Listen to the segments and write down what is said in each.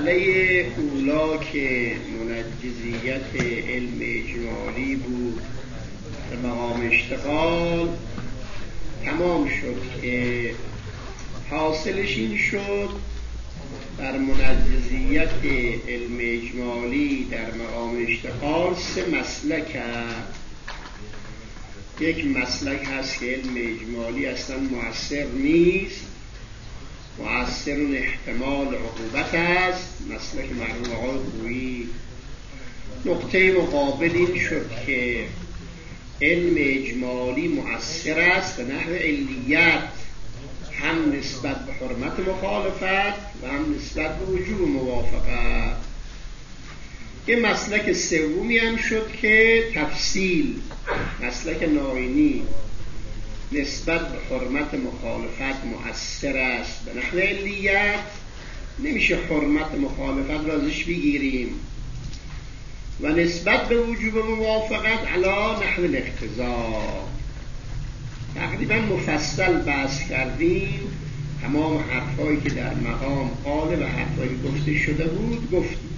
مسئله اولا که منجزیت علم اجمالی بود به مقام اشتغال تمام شد که حاصلش این شد در منجزیت علم اجمالی در مقام اشتغال 3 مسلک هست. یک مسلک هست که علم اجمالی اصلا مؤثر نیست، مؤثر احتمال عقوبت است، مسلک مرحوم آقای خویی. نقطه مقابل این شد که علم اجمالی مؤثر است به نحو علیت، هم نسبت به حرمت مخالفت و هم نسبت به وجوب موافقت. یه مسلک سومی هم شد که تفصیل، مسلک ناینی، نسبت به حرمت مخالفت مؤثر است به نحو علیت، نمیشه حرمت مخالفت را ازش بگیریم، و نسبت به وجوب موافقت علی نحو الاقتضا. تقریبا مفصل بحث کردیم، تمام حرفایی که در مقام قاله و حرفایی گفته شده بود گفتیم.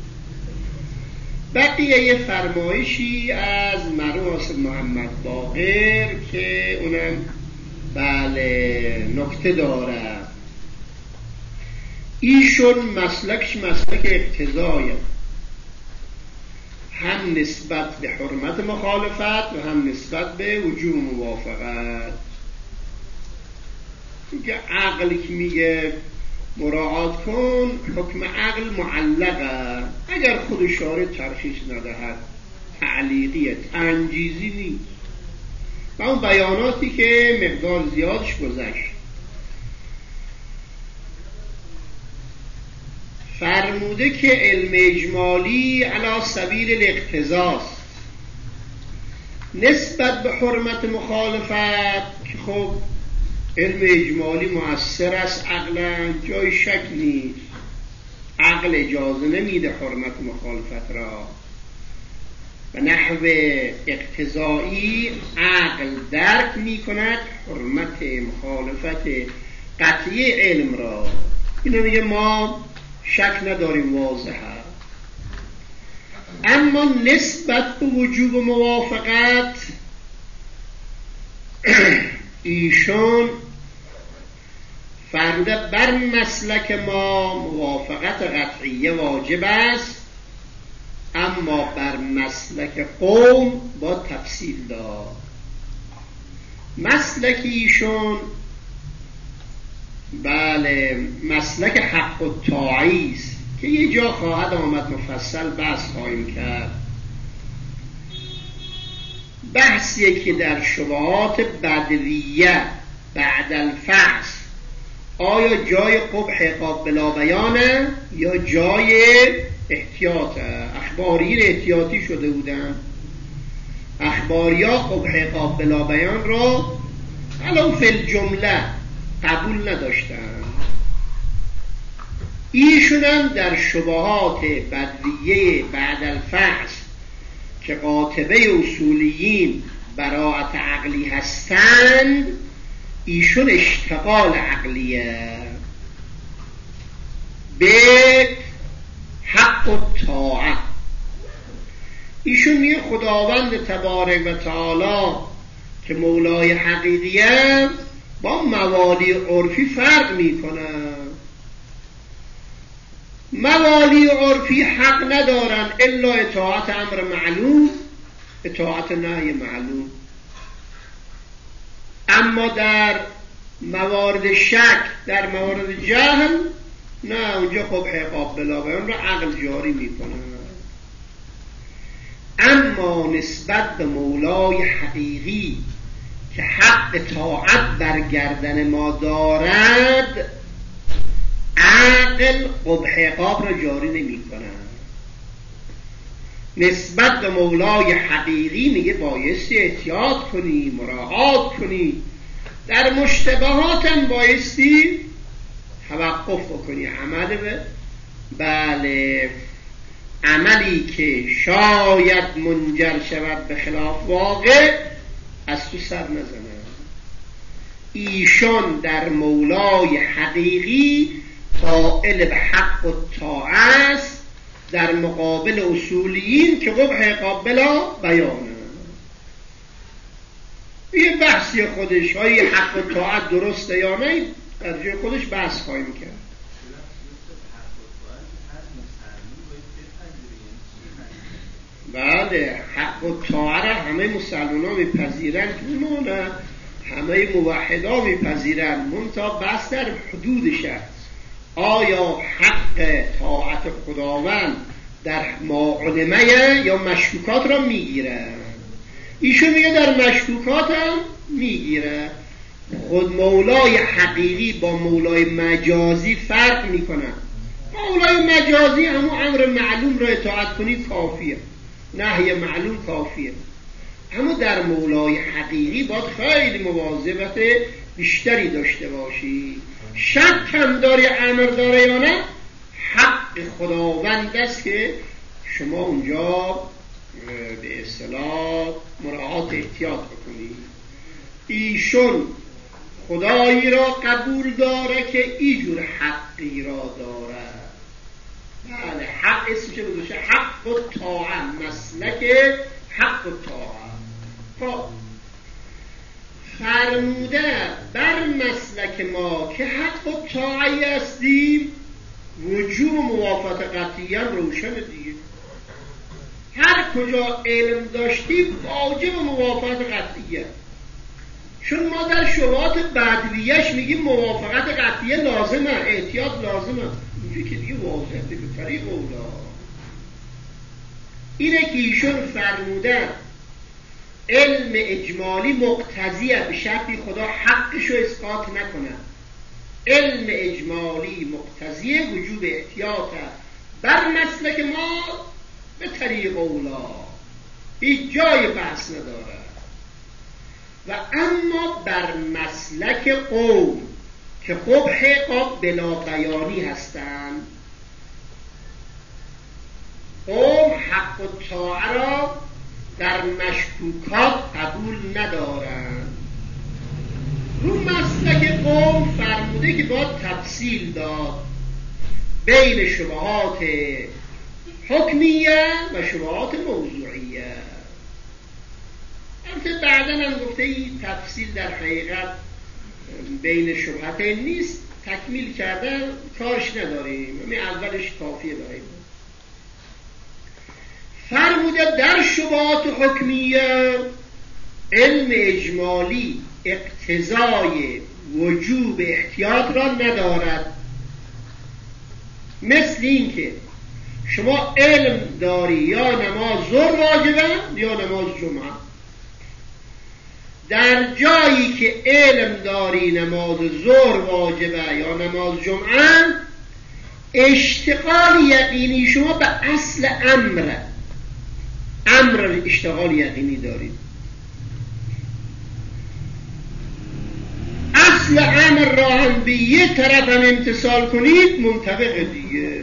بقیه فرمایشی از مرحوم حسین محمد باقر که اونم بله نکته داره. ایشون مسلکش مسلک اقتضایه، هم نسبت به حرمت مخالفت و هم نسبت به وجوب موافقت. که عقلی که میگه مراعات کن، حکم عقل معلقه، اگر خود شارع ترخیص ندهد تعلیقیه، تنجیزی نیست. و اون بیاناتی که مقدار زیادش گذشت فرموده که علم اجمالی علی سبیل الاقتضاست نسبت به حرمت مخالفت، که خب علم اجمالی مؤثر است عقلا، جای شک نیست، عقل اجازه نمیده حرمت مخالفت را. به نحو اقتضایی عقل درک میکند حرمت مخالفت قطعی علم را. اینو میگه ما شک نداریم، واضحه. اما نسبت به وجوب موافقت ایشون فرموده بر مسلک ما موافقت قطعیه واجب است، اما بر مسلک قوم با تفصیل داد. مسلک ایشون بله مسلک حق الطاعی است که یه جا خواهد آمد مفصل بحث خواهیم کرد. بحثیه که در شبهات بدویه بعد الفحص آیا جای قبح عقاب بلا بیانه یا جای احتیاطه. اخباری احتیاطی شده بودن، اخباری ها قبح عقاب بلا بیان را علاوه فی الجمله قبول نداشتن. ایشون هم در شبهات بدویه بعد الفحص که قاطبه اصولیین براءت عقلی هستند، ایشون اشتغال عقلیه به حق و طاعت. ایشون میگه خداوند تبارک و تعالی که مولای حقیقیه با موالی عرفی فرق میکنه. موالی عرفی حق ندارن الا اطاعت امر معلوم، اطاعت نهی معلوم. اما در موارد شک، در موارد جهل نه، اونجا خب عقاب بلا بیان را عقل جاری میکنه. اما نسبت به مولای حقیقی که حق طاعت برگردن ما دارد، عقل قبح عقاب را جاری نمی کنه. نسبت به مولای حقیقی میگه بایستی احتیاط کنی، مراعات کنی، در مشتبهات هم بایستی توقف کنی. عمل به بله عملی که شاید منجر شود به خلاف واقع از تو سر نزنه. ایشان در مولای حقیقی قائل به حق و طاعت است در مقابل اصولیین که قبح قابلا بیانه. یه بحثی خودش های حق و طاعت درسته یا نه در جای خودش بحث خواهیم کرد. بله، حق و طاعت همه مسلمان ها میپذیرن که نه همه موحدا میپذیرن، منتها بحث در حدودش است. آیا حق طاعت خداوند در معلمه یا مشکوکات را میگیره؟ ایشون میگه در مشکوکات هم میگیره. خود مولای حقیقی با مولای مجازی فرق میکنن. مولای مجازی همون امر معلوم را اطاعت کنی کافیه، نهی معلوم کافیه. اما در مولای حقیقی باید خیلی مواظبت بیشتری داشته باشی. شک هم داری امر داره یا نه، حق خداوند است که شما اونجا به اصطلاح مراعات احتیاط بکنی. ایشون خدایی را قبول داره که اینجور حقی را داره. بله، حق اسم چه بزرشه؟ حق و طاعت، مسلک حق و طاعت. خب فرموده بر مسلک ما که حق و طاعتی هستیم، وجوب و موافقت قطعی هم روشن دیگه. هر کجا علم داشتیم واجب و موافقت قطعیه. چون ما در شبهات بدویش میگیم موافقت قطعیه لازمه، احتیاط لازمه. اینجا که دیگه واضحه به طریق اولا. اینه که ایشون فرمودن علم اجمالی مقتضیه، به شکلی خدا حقشو اسقاط نکنه. علم اجمالی مقتضیه وجوب احتیاط بر مسلک ما به طریق اولا، هیچ جای بحث نداره. و اما بر مسلک قوم که قبح بلا بیانی هستند، قوم حق و طاعت را در مشکوکات قبول ندارند. رو مسلک قوم فرموده که باید تفصیل داد بین شبهات حکمیه و شبهات موضوعیه. البته بعدا هم گفته این تفصیل در حقیقت بین شبهات نیست، تکمیل کرده کارش نداریم، همین اولش کافیه داریم. فرموده در شبهات حکمیه علم اجمالی اقتضای وجوب احتیاط را ندارد. مثل این که شما علم داری یا نماز ظهر واجبه یا نماز جمعه. در جایی که علم داری نماز ظهر واجبه یا نماز جمعه، اشتغال یقینی شما به اصل امر اشتغال یقینی دارید. اصل امر را هم به یه طرف هم امتثال کنید منطبق دیگه.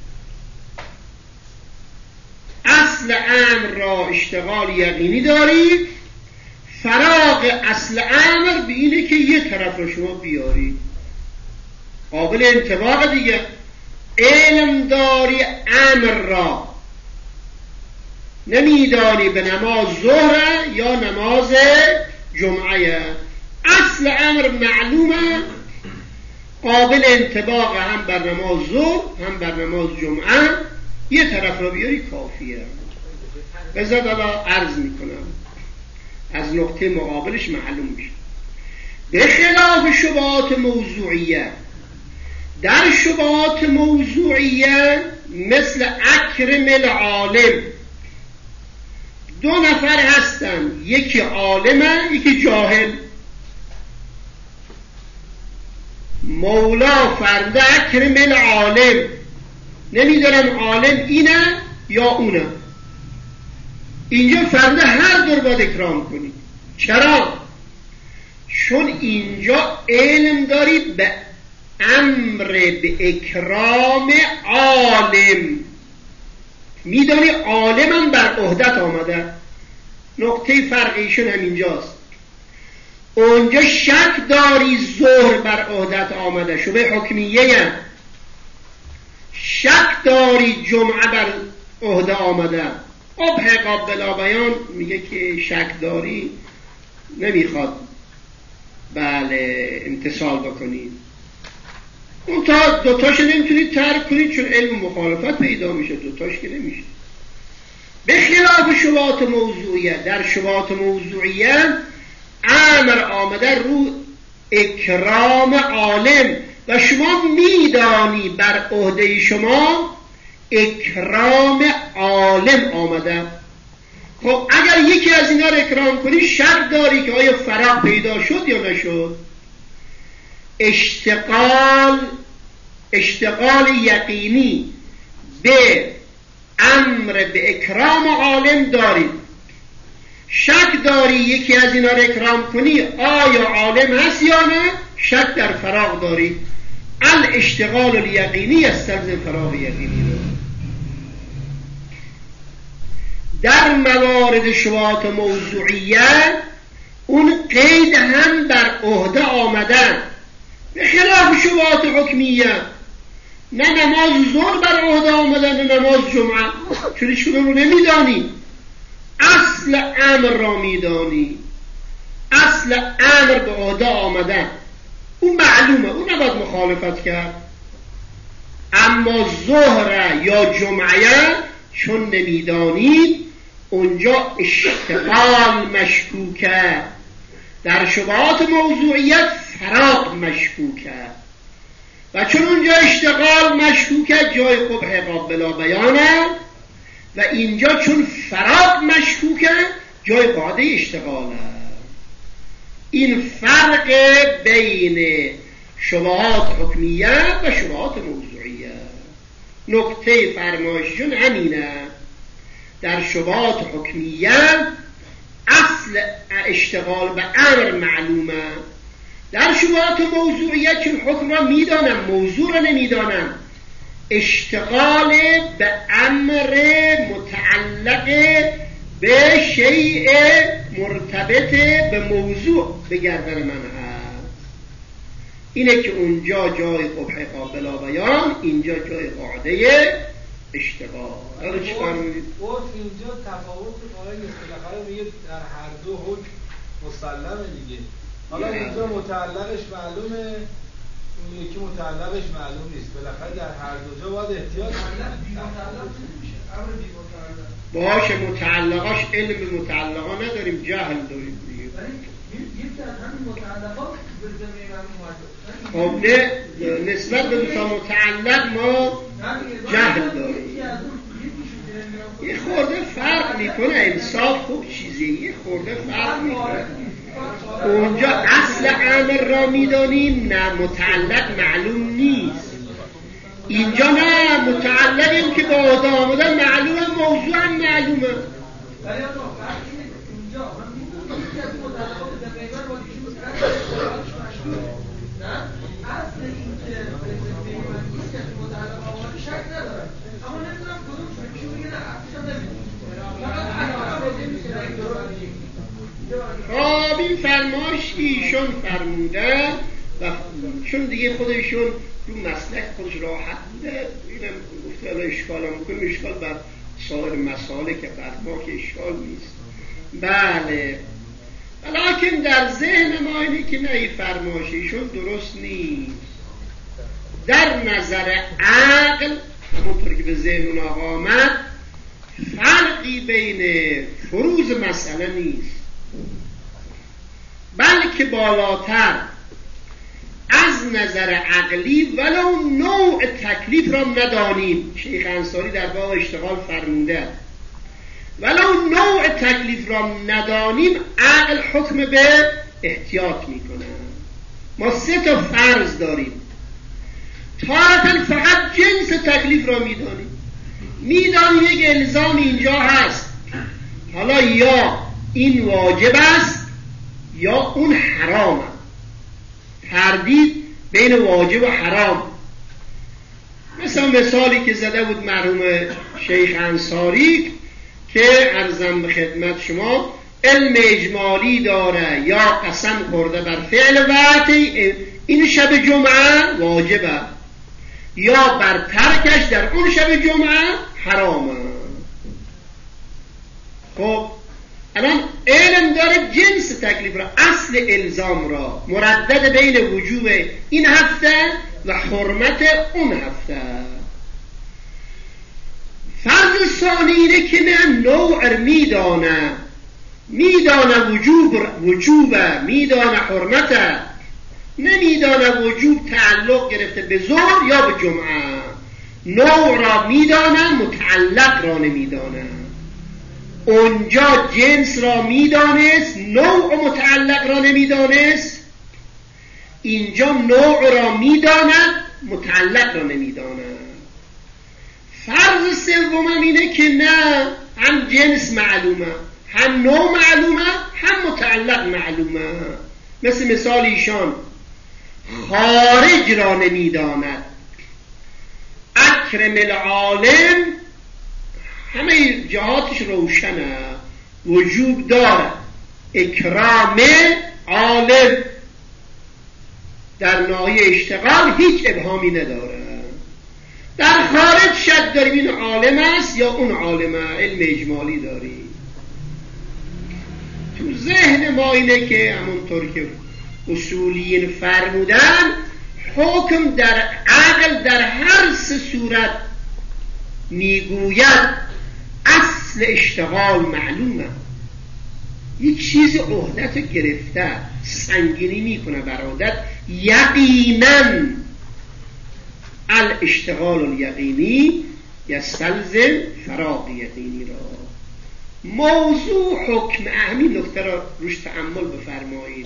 اصل امر را اشتغال یقینی دارید، فراغ اصل امر به اینه که یه طرف را شما بیارید، قابل انطباق دیگه. علم داری امر را نمیدانی به نماز ظهر یا نماز جمعه، اصل امر معلومه، قابل انطباق هم بر نماز ظهر هم بر نماز جمعه، یه طرف را بیاری کافیه. بذار حالا عرض میکنم از نقطه مقابلش معلوم میشه. به خلاف شبهات موضوعیه، در شبهات موضوعیه مثل اکرم العالم، دو نفر هستن، یکی عالمه یکی جاهل. مولا فرده اکرم العالم، نمیدونم عالم اینه یا اونه. اینجا فرده هر دور باید اکرام کنی. چرا؟ چون اینجا علم داری به امر به اکرام عالم، میدانی عالمم بر عهدت آمده. نقطه فرقیشون هم اینجاست. اونجا شک داری ظهر بر عهدت آمده، شبه حکمیه هم. شک داری جمعه بر عهده آمدن. قبح قابل بیان میگه که شک داری نمیخواد بله امتصال بکنید. اون تا دوتاش نمیتونید ترک کنید چون علم مخالفت پیدا میشه، دوتاش که نمیشه. به خلاف شبهات موضوعیه، در شبهات موضوعیه امر آمده رو اکرام عالم و شما میدانی بر عهده شما اکرام عالم آمده. خب اگر یکی از اینا رو اکرام کنی شک داری که آیا فراغ پیدا شد یا نشد. اشتغال یقینی به امر به اکرام عالم دارید. شک داری یکی از اینا رو اکرام کنی آیا عالم هست یا نه، شک در فراغ داری. الاشتغال الیقینی یستلزم فراغ یقینی رو. در موارد شبهات موضوعیه اون قید هم بر عهده آمدن، به خلاف شبهات حکمیه. نه نماز ظهر بر عهده آمدن نه نماز جمعه، چون هیچ کدوم رو نمیدانی. اصل امر را میدانی، اصل امر به عهده آمدن اون معلومه، اون نباید مخالفت کرد. اما ظهر یا جمعه چون نمیدانید اونجا اشتغال مشکوکه. در شبهات موضوعیت فراغ مشکوکه و چون اونجا اشتغال مشکوکه جای قبح قابل بیانه و اینجا چون فراغ مشکوکه جای قاعده اشتغاله. این فرق بین شبهات حکمیه و شبهات موضوعیه. نکته فرمایششون همینه. در شبهات حکمیه اصل اشتغال به امر معلومه. در شبهات موضوعیت چون حکم را میدانم موضوع را نمیدانم، اشتغال به امر متعلق به شیء مرتبط به موضوع به گردن من هست. اینه که اونجا جای قبح قابل بیان، اینجا جای قاعده اشتغال. حالا چی فرمودید؟ اینجا تفاوت قائل بالاخره میگه در هر دو حکم مسلمه دیگه. حالا اینجا متعلقش معلومه، اون یکی متعلقش معلوم نیست. بالاخره در هر دو جا باید احتیاط باشه. متعلقاش علم به متعلقا نداریم، جهل داریم دیگه. یکی از همین متعلقات خب نه، نسبت به متعلق ما جهل داریم. یه خورده فرق میکنه، انصاف خوب چیزی، یه خورده فرق میکنه. اونجا اصل امر را میدانیم، نه متعلق معلوم نیست. اینجا نه، متعلقیم که با عهده آمدن معلومه، موضوع هم معلومه. خب این فرمایش ایشون فرموده و چون دیگه خودشون رو مسلک خودش راحت بوده، اینم گفته الان اشکال هم بکنیم، اشکال بر سایر مسائل که بر ما که اشکال نیست. بله، ولیکن در ذهن ما اینه که نه، این فرمایش ایشون درست نیست. در نظر عقل همونطور که به ذهن اون آقا آمد فرقی بین فروض مسئله نیست، بلکه بالاتر از نظر عقلی ولو نوع تکلیف را ندانیم. شیخ انصاری در باب اشتغال فرموده ولو نوع تکلیف را ندانیم عقل حکم به احتیاط میکنه. ما 3 تا فرض داریم. تارة فقط جنس تکلیف را میدانیم یک الزام اینجا هست، حالا یا این واجب است یا اون حرامه. تردید بین واجب و حرام. مثالی که زده بود مرحوم شیخ انصاری که عرضم به خدمت شما علم اجمالی داره یا قسم خورده بر فعل وقتی این شب جمعه واجبه، یا بر ترکش در اون شب جمعه حرامه. خب الان علم داره جنس تکلیف را، اصل الزام را مردد بین وجوب این هفته و حرمت اون هفته. فرض ثانی اینه که نه نوع میدانه وجوب میدانه حرمت، نمیدانه وجوب تعلق گرفته به ظهر یا به جمعه. نوع را میدانه، متعلق را نمیدانه. اونجا جنس را میدانست، نوع و متعلق را نمیدانست. اینجا نوع را میداند، متعلق را نمیداند. فرض سوم اینه که نه، هم جنس معلومه، هم نوع معلومه، هم متعلق معلومه. مثال ایشان خارج را نمیداند. اکرم العالم همه جهاتش روشنه، وجوب داره. اکرام عالم در ناحیه اشتغال هیچ ابهامی نداره. در خارج شک داریم این عالم است یا اون عالمه، علم اجمالی داری. تو ذهن ما اینه که همونطور که اصولیین فرمودن، حکم در عقل در هر سه صورت میگوید اصل اشتغال معلومه. یک چیز عهدت گرفته، سنگینی میکنه بر عهدت، یقینا الاشتغال الیقینی یستلزم فراغ یقینی را. موضوع حکم همین نکته را روش تأمل بفرمایید.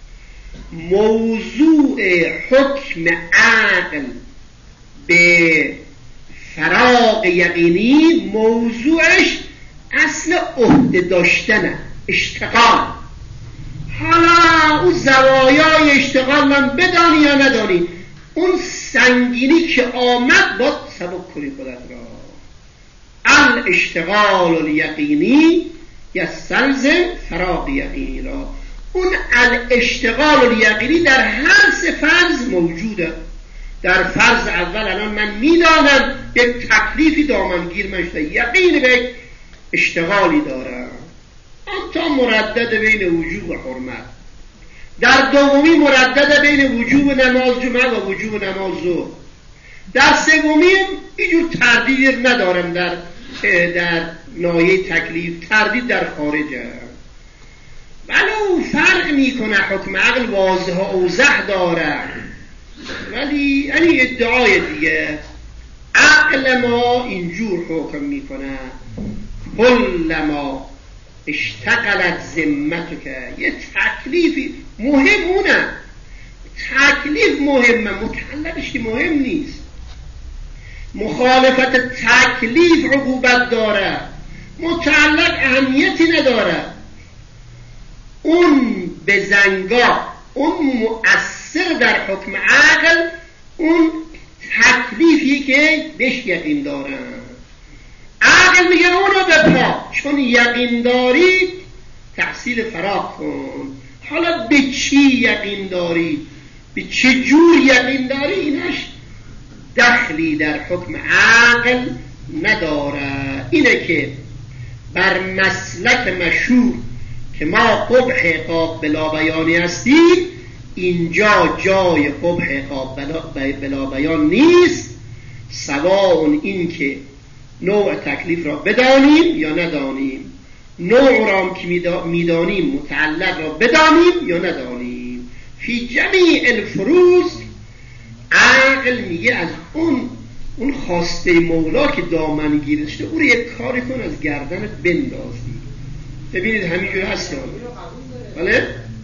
موضوع حکم عقل به فراغ یقینی موضوعش اصل عهده داشتنه، اشتغال. حالا اون زوایای اشتغال من بدانی یا ندانی، اون سنگینی که آمد باید سبک کنی خودت را. الاشتغال الیقینی یستلزم فراغ یقینی را. اون الاشتغال الیقینی در هر سه فرض موجوده. در فرض اول الان من میدانم یک تکلیفی دامنگیر من شده، یقین به اشتغالی دارم، تا مردد بین وجوب و حرمت. در دومی مردد بین وجوب نماز جمعه و وجوب نماز ظهر. در سومی اینجور تردید ندارم در ناحیه تکلیف، تردید در خارجه. ولو فرق میکنه، حکم عقل واضح و اوضح داره، ولی یعنی ادعای دیگه عقل ما اینجور حکم میکنه کلما اشتغلت ذمتک. یه تکلیفی مهم اونه، تکلیف مهمه، متعلقش که مهم نیست. مخالفت تکلیف عقوبت داره، متعلق اهمیتی نداره. اون بزنگاه، اون مؤثر در حکم عقل، اون تکلیفی که بهش یقین داره. عقل میگه اونو بپا، چون یقین داری تحصیل فراغ کن. حالا به چی یقین داری، به چه جور یقین داری، اینش دخلی در حکم عقل نداره. اینه که بر مسلک مشهور که ما قبح عقاب بلا بیانی هستیم، اینجا جای قبح عقاب بلا بیان نیست. سواء این که نوع تکلیف را بدانیم یا ندانیم، نوع را که میدانیم متعلق را بدانیم یا ندانیم. فی جمیع الفروض عقل میگه از اون خواسته مولا که دامن گیرشته، او رو یک کاری کن از گردنت بندازی. ببینید همینجور هست. بله؟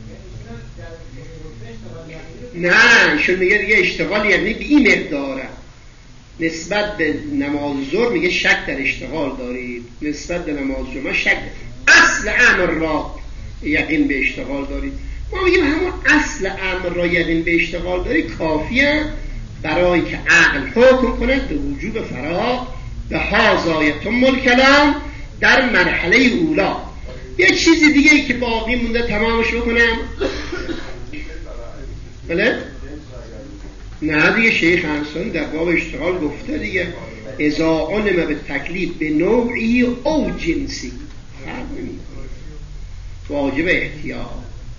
نه، ایشون میگه دیگه اشتغال یعنی به این مقداره. نسبت به نماز ظهر میگه شک در اشتغال دارید، نسبت به نماز جمعه شک. اصل امر را یقین به اشتغال دارید. ما میگیم همون اصل امر را یقین به اشتغال دارید کافیه برای که عقل حکم کند به وجوب فراغ. به هذا یتم الکلام در مرحله اولا. یه چیزی دیگه ای که باقی مونده تمامش بکنم. بله؟ نه دیگه شیخ انصاری در باب اشتغال گفته دیگه اذا علم به تکلیف به نوعی او جنسی فرق نمی‌کنه، واجب احتیاط.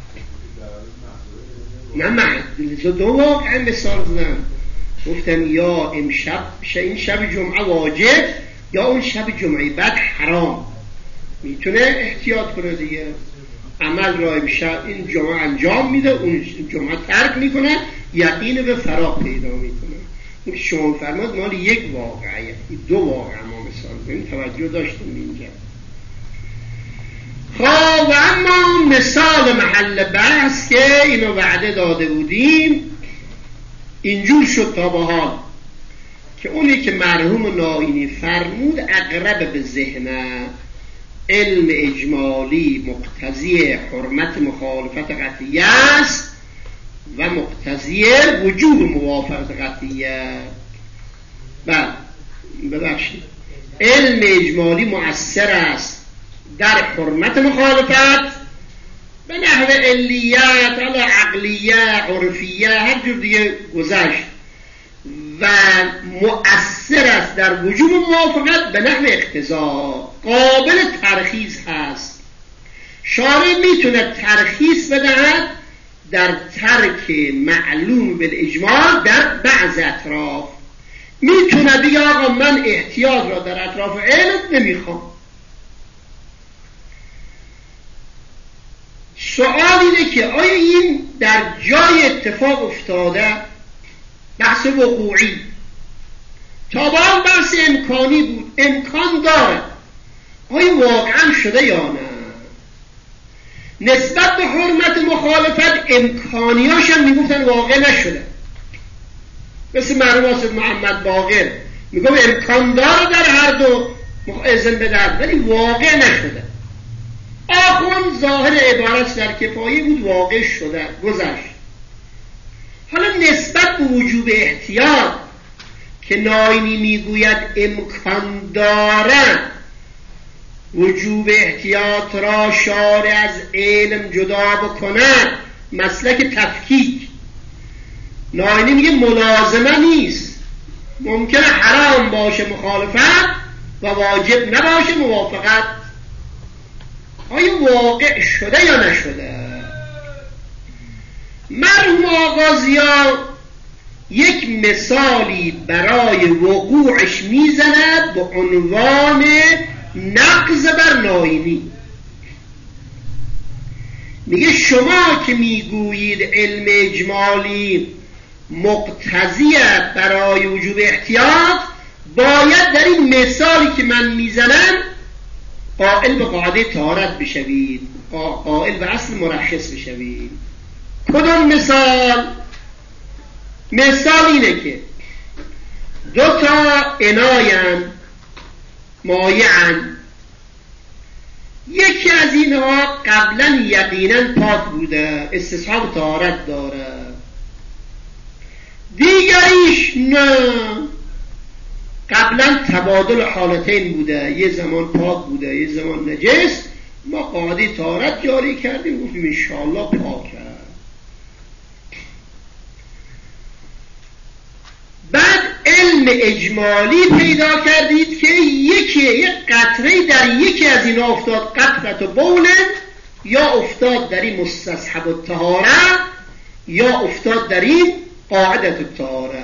نه من دو واقعا مثال زدم، گفتم یا امشب این شب جمعه واجب یا اون شب جمعه بعد حرام، میتونه احتیاط کنه دیگه. عمل را امشب این جمعه انجام میده، اون جمعه ترک میکنه، یقین به فراغ پیدا میکنه. اون شما فرماد مال یک واقعه، دو واقعه ما مثال کنیم، توجه داشتیم اینجا. خب و اما مثال محل بحث که اینو وعده داده بودیم اینجور شد تا به حال که اونی که مرحوم نائینی فرمود اقرب به ذهنه، علم اجمالی مقتضی حرمت مخالفت قطعیه است و مقتضی وجوب موافقت قطعیه. ببخشید علم اجمالی مؤثر است در حرمت مخالفت به نحو علیت، حالا عقلیه، عرفیه، هر جور دیگه گذشت، و مؤثر است در وجوب موافقت به نحو اقتضا، قابل ترخیص هست. شارع میتونه ترخیص بدهد در ترک معلوم بالاجمال در بعض اطراف. میتونه بگه آقا من احتیاط را در اطراف علم نمیخوام. سوال اینه که آیا این در جای اتفاق افتاده، بحث وقوعی، تا با هم بحث امکانی بود، امکان داره، آیا واقعا شده یا نه؟ نسبت به حرمت مخالفت امکانیاش هم میگفتن واقع نشده، مثل مرحوم آصف محمد باقر میگفت امکان داره در هر دو اذن بدهد ولی واقع نشده. آخوان ظاهر عبارت در کفایه بود، واقع شده، گذشت. حالا نسبت به وجوب احتیاط که نائینی میگوید امکان داره وجوب احتیاط را شارع از علم جدا بکنه، مسلک تفکیک. نائینی میگه ملازمه نیست، ممکنه حرام باشه مخالفت و واجب نباشه موافقت. آیا واقع شده یا نشده؟ مرحوم آغازیان یک مثالی برای وقوعش میزند به عنوان نقض بر نائینی. میگه شما که میگویید علم اجمالی مقتضیه برای وجوب احتیاط، باید در این مثالی که من میزنم قائل به قاعده طهارت بشوید، قائل به اصل مرخص بشوید. کدوم مثال؟ مثال اینه که دو تا اناین مایعن، یکی از اینها قبلا یقینا پاک بوده، استصحاب طهارت داره، دیگریش نه، قبلا تبادل حالتین بوده، یه زمان پاک بوده یه زمان نجس، ما قاعده طهارت جاری کردیم، گفتیم انشاءالله پاکه. بعد علم اجمالی پیدا کردید که یک قطره در یکی از اینا افتاد، قطرت و بول، یا افتاد در این مستصحب الطهاره یا افتاد در این قاعدت الطهاره.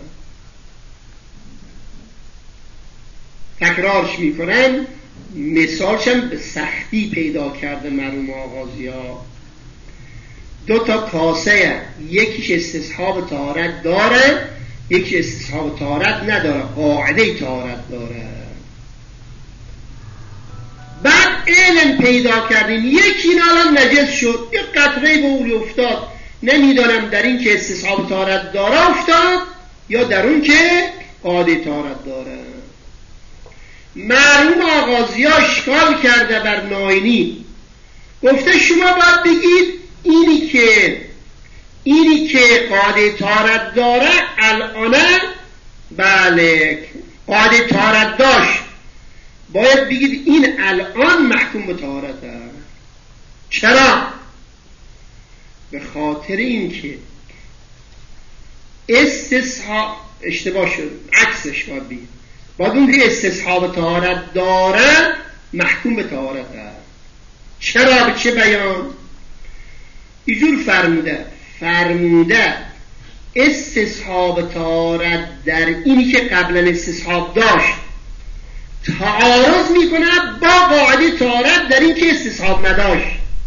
تکرارش میکنم، مثالشم به سختی پیدا کرده مرحوم آغازی‌ها. دو تا کاسه، یکیش استصحاب طهارت داره، یکی استصحاب طهارت نداره، قاعده طهارت داره. بعد علم پیدا کردیم یکی الان نجس شد، یک قطره به اولی افتاد، نمیدانم در این که استصحاب طهارت داره افتاد یا در اون که قاعده طهارت داره. مرحوم آغازی‌ها اشکال کرده بر نائینی، گفته شما باید بگید اینی که قاعده طهارت داره الان، بله قاعده طهارت داشت، باید بگید این الان محکوم به طهارته. چرا؟ به خاطر اینکه استصحاب اشتباه شد، عکسش باید بگید. باید اون که استصحاب طهارت داره محکوم به طهارت هست. چرا؟ به چه بیان؟ اینجور فرموده استصحاب طهارت در اینی که قبلا استصحاب داشت تعارض میکنه با قاعده طهارت در این که استصحاب نداشت.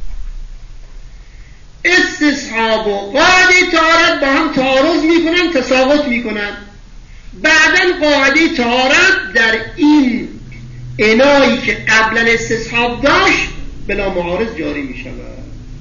استصحاب و قاعده طهارت با هم تعارض میکنن، تساقط میکنن. بعدن قاعده طهارت در این انایی که قبلا استصحاب داشت بلا معارض جاری میشود.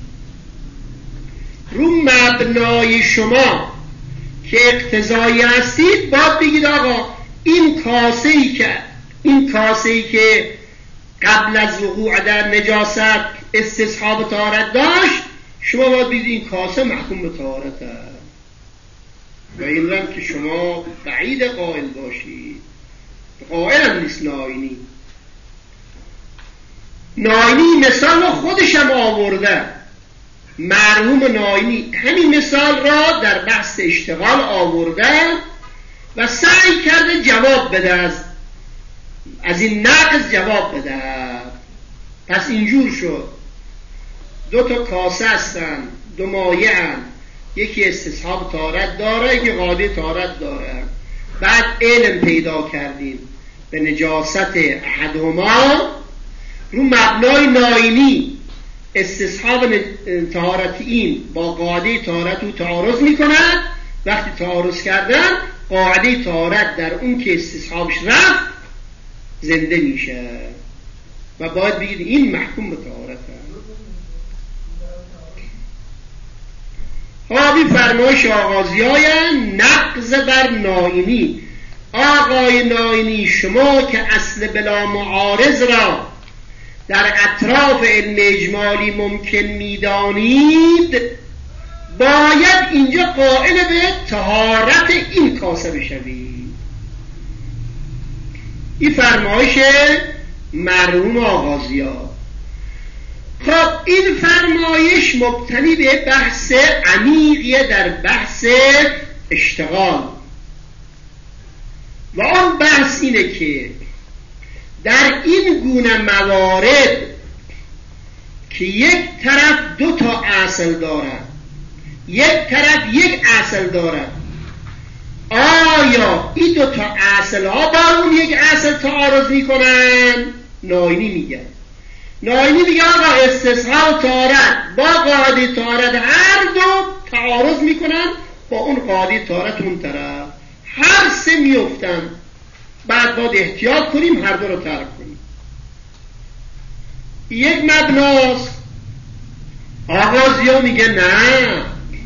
رو مبنای شما که اقتضایی هستید باید بگید آقا این کاسه‌ای که قبل از وقوع در نجاست استصحاب طهارت داشت، شما باید بگید این کاسه محکوم به طهارت است. و این رنگ که شما بعید قائل باشید. قائل هم نیست ناینی مثال رو خودش هم آورده. مرحوم ناینی همین مثال را در بحث اشتغال آورده و سعی کرده جواب بده، از این نقض جواب بده. پس اینجور شد دو تا کاسه هستن، دو مایع هستن، یکی استصحاب طهارت داره، یکی قاعده طهارت داره. بعد علم پیدا کردیم به نجاست احدهما. رو مبنای ناینی استصحاب طهارت این با قاعده طهارت رو تعارض میکنن. وقتی تعارض کردن قاعده طهارت در اون که استصحابش رفت زنده میشه و باید بگید این محکوم به طهارت هست. حاوی فرمایش آغازیای نقض بر ناینی. آقای ناینی شما که اصل بلا معارض را در اطراف علم اجمالی ممکن میدانید، باید اینجا قائل به طهارت این کاسه بشوید. این فرمایش مرحوم آغازیا. خب این فرمایش مبتنی به بحث عمیقیه در بحث اشتغال و آن بحث اینه که در این گونه موارد که یک طرف دو تا اصل دارد، یک طرف یک اصل دارد، آیا این دو تا اصل ها با اون یک اصل تعارض میکنن؟ ناینی میگه آقا استصحاب طهارت با قاعده طهارت هر دو تعارض میکنن با اون قاعده طهارت اون طرف، هر سه میفتن. بعد باید احتیاط کنیم هر دو رو ترک کنیم. یک مبناست. آغازیا میگه نه،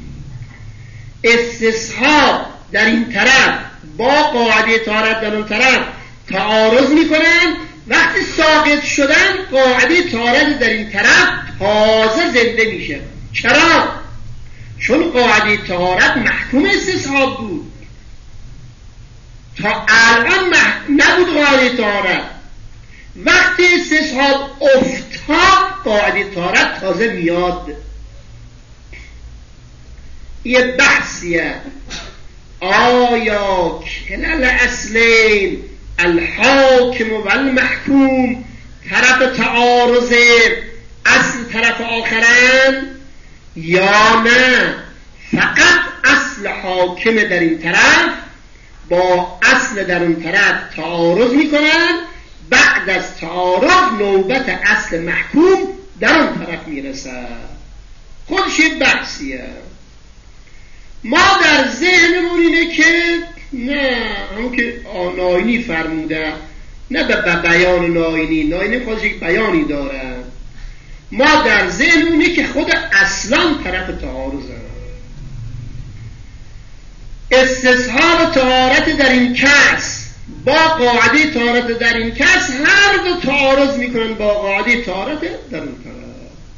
استصحاب در این طرف با قاعده طهارت در اون طرف تعارض میکنن. وقتی ساقط شدن قاعده طهارت در این طرف تازه زنده میشه. چرا؟ چون قاعده طهارت محکوم استصحاب بود، تا الان نبود قاعده طهارت. وقتی استصحاب افتاد قاعده طهارت تازه میاد. یه بحثیه آیا کلل اصلین الحاکم و المحکوم طرف تعارض اصل طرف آخرن یا نه فقط اصل حاکم در این طرف با اصل در اون طرف تعارض میکنن، بعد از تعارض نوبت اصل محکوم در اون طرف میرسه. خودش یه بحثیه. ما در ذهنمون اینه که نه، همون که ناینی فرموده، نه به بیان ناینی خودش یک بیانی داره. ما در ذهنمون اینه که خود اصلا طرف تعارضه. استصحاب طهارت در این کس با قاعده طهارت در این کس هر دو تعارض میکنن با قاعده طهارت در اون طرف.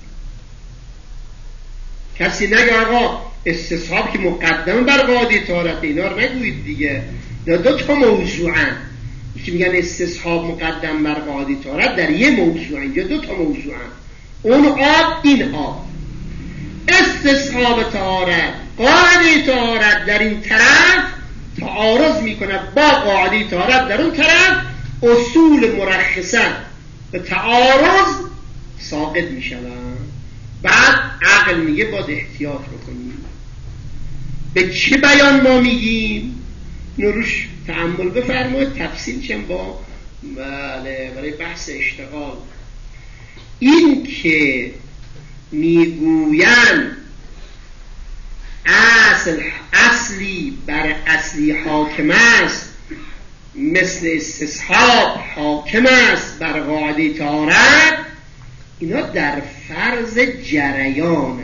کسی نگه آقا استصحاب که مقدم بر قاعده طهارت، اینا رو نگوید دیگه. دو تا موضوعن که میگن استصحاب مقدم بر قاعده طهارت در یه موضوع، اینجا دو تا موضوعن، اون آب این آب. استصحاب طهارت قاعده طهارت در این طرف تعارض میکنه با قاعده طهارت در اون طرف، اصول مرخصه به تعارض ساقط میشوند. بعد عقل میگه باید احتیاط بکنیم. به چه بیان ما میگیم؟ نروش تأمل بفرمایید، تفصیل چم با برای بحث اشتغال. این که میگوین اصلی بر اصلی حاکم است، مثل استصحاب حاکم است بر قاعده طهارت، اینا در فرض جریانه.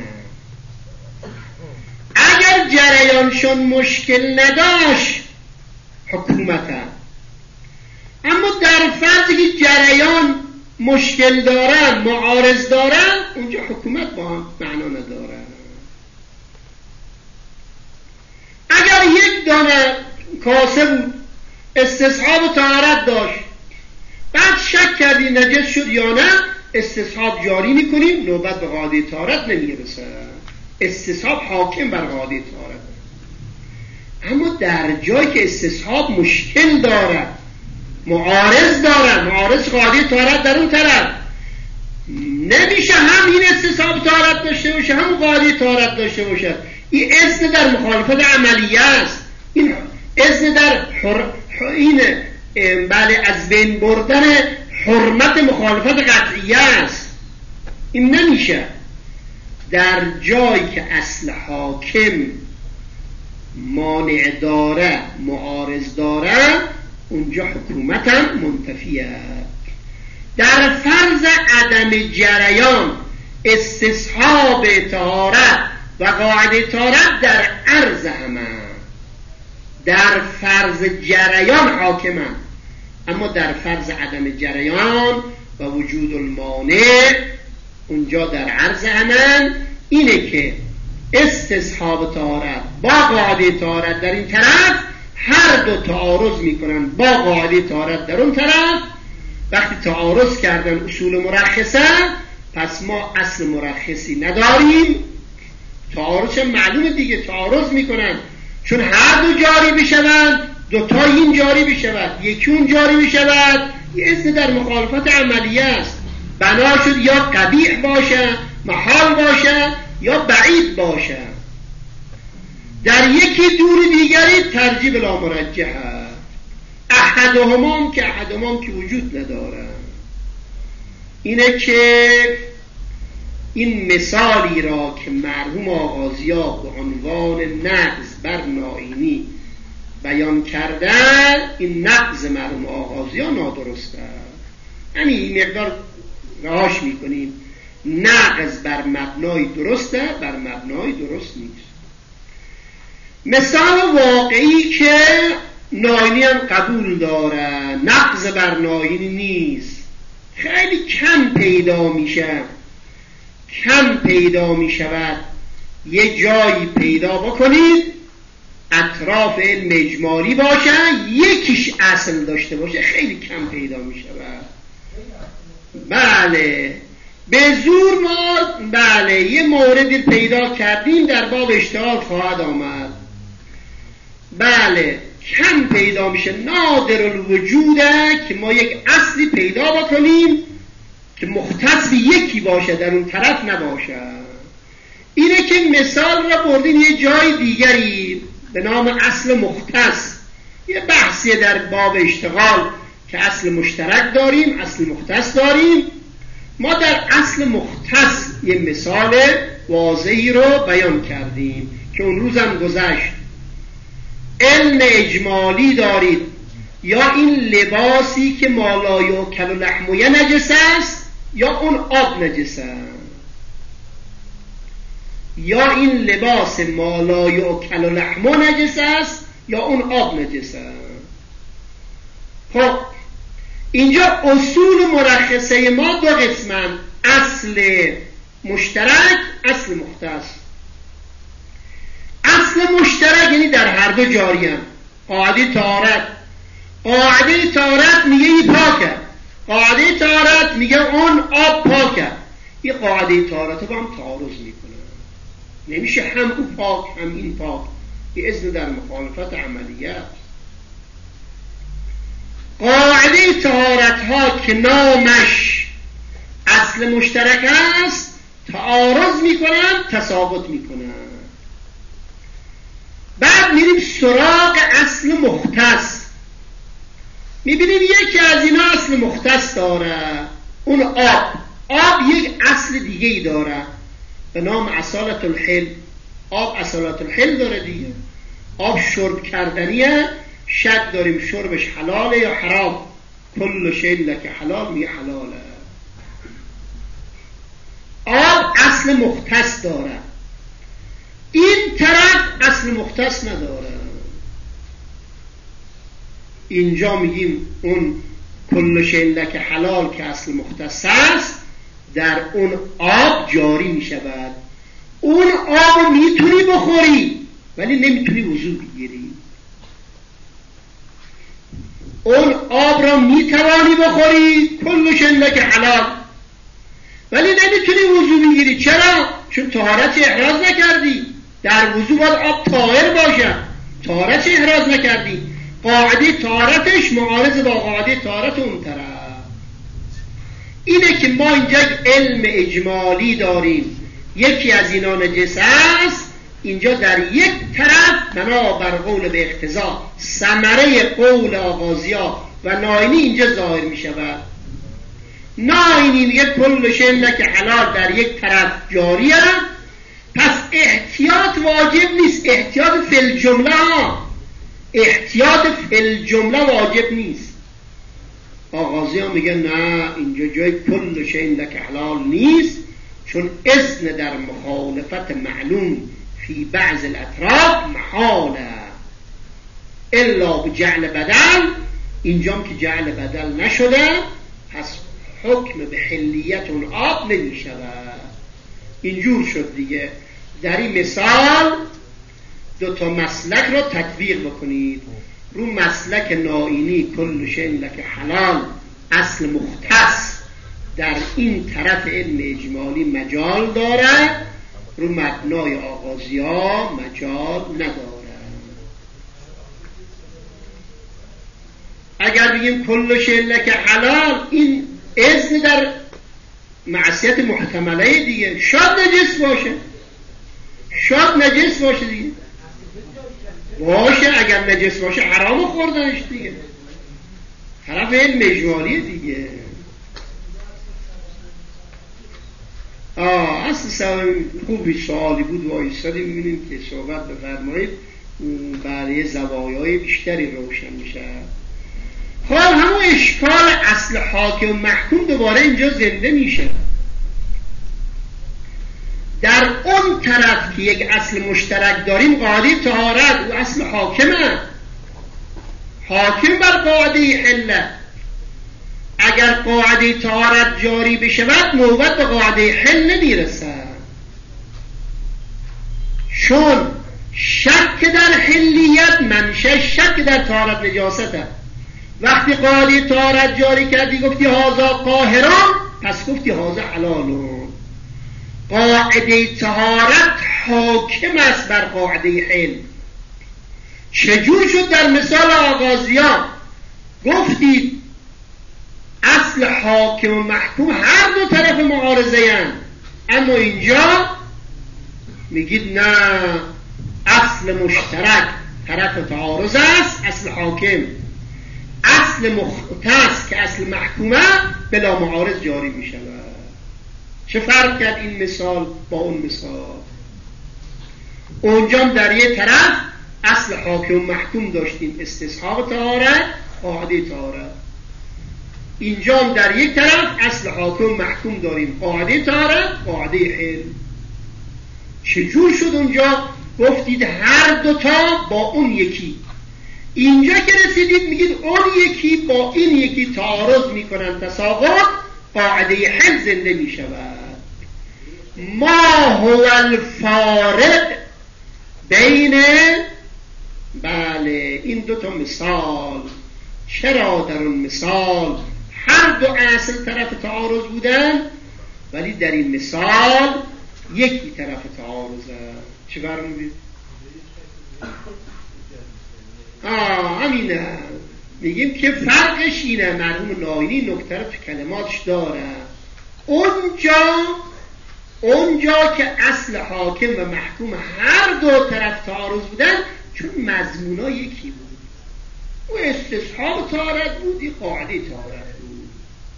اگر جریانشون مشکل نداشت حکومته، اما در فرضی که جریان مشکل دارن، معارض دارن، اونجا حکومت با هم معنا نداره. اگر یک دانه کاسه بود استصحاب طهارت داشت، بعد شک کردی نجس شد یا نه، استصحاب جاری میکنیم، نوبت به قاعده طهارت نمیرسه، استصحاب حاکم بر قاعده طهارت. اما در جایی که استصحاب مشکل داره، معارض داره، معارض قاعده طهارت در اون طرف، نمیشه هم این استصحاب طهارت داشته باشه هم قاعده طهارت داشته باشه. این اذن در مخالفت عملیه است، این اذن در این بله از بین بردن حرمت مخالفت قطعیه است. این نمیشه. در جایی که اصل حاکم مانع داره، معارض داره، اونجا حکومت هم منتفیه. در فرض عدم جریان استصحاب طهارت و قاعده طهارت در عرض همه، در فرض جریان حاکمن، اما در فرض عدم جریان و وجود المانع اونجا در عرض همن. اینه که استصحاب طهارت با قاعده طهارت در این طرف هر دو تعارض میکنن با قاعده طهارت در اون طرف. وقتی تعارض کردن اصول مرخصه، پس ما اصل مرخصی نداریم. تعارض معلومه دیگه، تعارض میکنن، چون هر دو جاری بشوند، دوتا این جاری بشود، یکی اون جاری بشود، یه اذن در مخالفت عملیه است. بنا شد یا قبیح باشه، محال باشه، یا بعید باشه. در یکی دور دیگری ترجیح بلا مرجح است. احدهما که وجود نداره. اینه که این مثالی را که مرحوم آغازیا به عنوان نقض بر نائینی بیان کردن، این نقض مرحوم آغازیا نادرسته. این مقدار رهاش میکنیم. نقض بر مبنای درسته، بر مبنای درست نیست. مثال واقعی که نائینی هم قبول داره، نقض بر نائینی نیست، خیلی کم پیدا میشود. یه جایی پیدا بکنید اطراف علم اجمالی باشه، یکیش اصل داشته باشه، خیلی کم پیدا میشود. بله به زور ما یه موردی پیدا کردیم در باب اشتغال خواهد آمد. بله کم پیدا میشه، نادر الوجوده که ما یک اصلی پیدا بکنیم که مختص یکی باشه، در اون طرف نباشه. اینه که مثال را بردیم یه جای دیگری به نام اصل مختص. یه بحثیه در باب اشتغال که اصل مشترک داریم، اصل مختص داریم. ما در اصل مختص یه مثال واضحی رو بیان کردیم که اون روزم گذشت. علم اجمالی دارید، یا این لباسی که مالای و کل و لحمویه نجس است، یا اون آب نجس است. یا این لباس مالای و کل و لحمو نجس است، یا اون آب نجس است. خب اینجا اصول مرخصه ما دو قسمن، اصل مشترک، اصل مختص. اصل مشترک یعنی در هر دو جاری هم. قاعده طهارت میگه این پاکه، قاعده طهارت میگه اون آب پاکه. این قاعده طهارت با هم تعارض میکنه. نمیشه هم او پاک هم این پاک. یه اذن در مخالفت عملیه است. قاعده طهارت ها که نامش اصل مشترک است تعارض میکنن، تساقط میکنن. بعد میریم سراغ اصل مختص. میبینیم یکی از اینا اصل مختص داره، اون آب یک اصل دیگه ای داره به نام اصالت الحل. آب اصالت الحل داره دیگه. آب شرب کردنیه، شک داریم شربش حلاله یا حرام. کل شیء لک حلال، میگه حلاله. آب اصل مختص داره، این طرف اصل مختص نداره. اینجا میگیم اون کل شیء لک حلال که اصل مختص است در اون آب جاری میشود. اون آب میتونی بخوری ولی نمیتونی وضو بگیری. اون آب را میتوانی بخوری کل شیء لک حلال ولی نمیتونی وضو بگیری. چرا؟ چون طهارت احراز نکردی. در وضو باید آب طاهر باشه، طهارت احراز نکردی. قاعده طهارتش معارض با قاعده طهارت اون طرف. اینه که ما اینجا علم اجمالی داریم، یکی از اینا نجس است. اینجا در یک طرف بنابر قول به اقتضا ثمره قول آغازیا و ناینی اینجا ظاهر می شود. ناینی میگه کل شیء لک حلال در یک طرف جاریه، پس احتیاط واجب نیست. احتیاط فی الجمله احتیاط فی الجمله واجب نیست. آغازی ها میگن نه، اینجا جای کل شیء لک حلال نیست، چون اذن در مخالفت معلوم فی بعض الاطراف محاله الا بجعل بدل. اینجام که جعل بدل نشده پس حکم به حلیت اون آب نمی شود. اینجور شد دیگه. در این مثال دو تا مسلک را تطبیق بکنید. رو مسلک نائینی کل شیء لک حلال اصل مختص در این طرف علم اجمالی مجال داره، رو مبنای آغازی ها مجال نداره. اگر بگیم کل شیء لک حلال، این اذن در معصیت محتمله دیگه. شاید نجس باشه، شاید نجس باشه دیگه باشه. اگر نجس باشه حرام خوردنش دیگه. طرف علم اجمالی دیگه. اصلا خوبی سوالی بود و ایستادی میبینیم که صحبت بفرمایید برای زوایای بیشتری روشن میشه. حال همون اشکال اصل حاکم محکوم دوباره اینجا زنده میشه. در اون طرف که یک اصل مشترک داریم قاعده طهارت و اصل حاکمه، حاکم بر قاعده حله. اگر قاعده طهارت جاری بشود نوبت به قاعده حل نمیرسد، چون شک در حلیت منشه شک در طهارت نجاسته. وقتی قاعده طهارت جاری کردی گفتی هذا طاهران، پس گفتی هذا حلالون. قاعده طهارت حاکم است بر قاعده حل. چجور شد در مثال آغازیان گفتید اصل حاکم و محکوم هر دو طرف معارضه اند، اما اینجا میگید نه، اصل مشترک طرف تعارض است، اصل حاکم. اصل مختص که اصل محکومه بلا معارض جاری می شود. چه فرق کرد این مثال با اون مثال؟ اونجا در یه طرف اصل حاکم و محکوم داشتیم، استصحاب طهارت، قاعده طهارت. اینجا در یک طرف اصل حاکم محکوم داریم، قاعده طهارت، قاعده حل. چجور شد اونجا گفتید هر دوتا با اون یکی؟ اینجا که رسیدید میگید اون یکی با این یکی تعارض میکنن، تساقط، قاعده حل زنده میشود. ما هو الفارق بین، بله این دوتا مثال. چرا در اون مثال هر دو اصل طرف تعارض بودن ولی در این مثال یکی طرف تعارضه. چه برمونید؟ همینه، میگیم که فرقش اینه. مرحوم ناینی نکته رو تو کلماتش داره. اونجا که اصل حاکم و محکوم هر دو طرف تعارض بودن، چون مضمونا یکی بود، او استصحاب طهارت بود، این قاعده طهارت بود،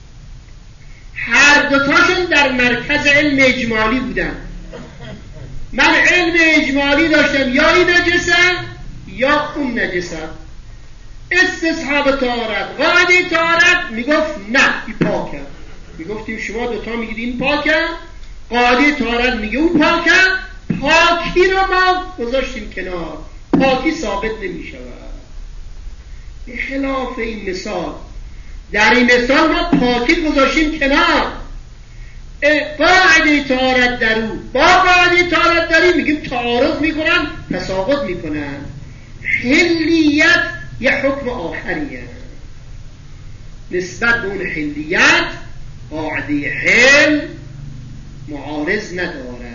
هر دوتاشون در مرکز علم اجمالی بودن. من علم اجمالی داشتم، یا این نجسه یا اون نجسه. استصحاب طهارت، قاعده طهارت میگفت نه این پاکه، میگفتیم شما دوتا میگید این پاکه، قاعده طهارت میگه اون پاکه. پاکی رو ما گذاشتیم کنار، پاکی ثابت نمیشود. به خلاف این مثال، در این مثال ما پاکی گذاشتیم کنار، قاعده طهارت در او با قاعده طهارت در این میگیم تعارض میکنن، تساقط میکنن. حلیت یه حکم آخریه، نسبت به اون حلیت قاعده حل معارض نداره،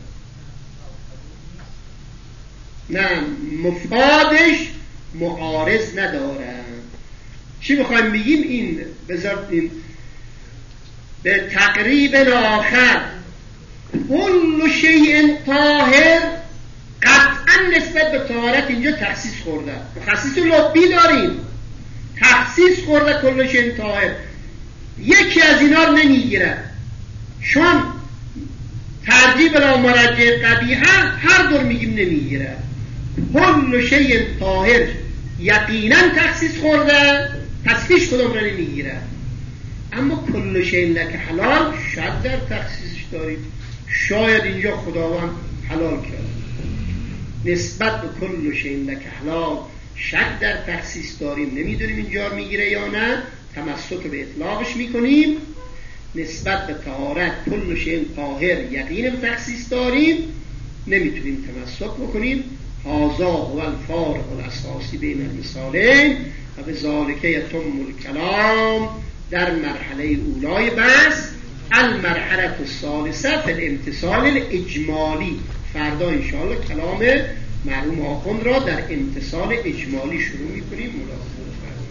نه مفادش معارض نداره. چی بخوایم بگیم؟ این بذاریم به تقریب آخر کل شیء طاهر، قطعا نسبت به طهارت اینجا تخصیص خورده. تخصیص لبی داریم، تخصیص خورده کل شیء طاهر. یکی از اینا رو نمیگیره، چون ترجیح بلا مرجع قبیحه هر دور میگیم نمیگیره. کل شیء طاهر یقینا تخصیص خورده، تصحیح کدوم رو نمیگیره. اما کل شیء لک حلال شاید در تخصیصش داریم، شاید اینجا خداوند حلال کرد. نسبت به کل شیء لک حلال شک در تخصیص داریم، نمیدونیم اینجا میگیره یا نه، تمسک به اطلاقش میکنیم. نسبت به طهارت کل شیء طاهر یقین به تخصیص داریم، نمیتونیم تمسک بکنیم. هذا هو الفارق الاساسی بین المثالین و به ذالک یتم الکلام. در مرحله اولای بحث، المرحله الثالثه فی الامتثال الاجمالی. فردا انشاءالله کلام مرحوم آخوند را در امتثال اجمالی شروع میکنیم. ملاحظه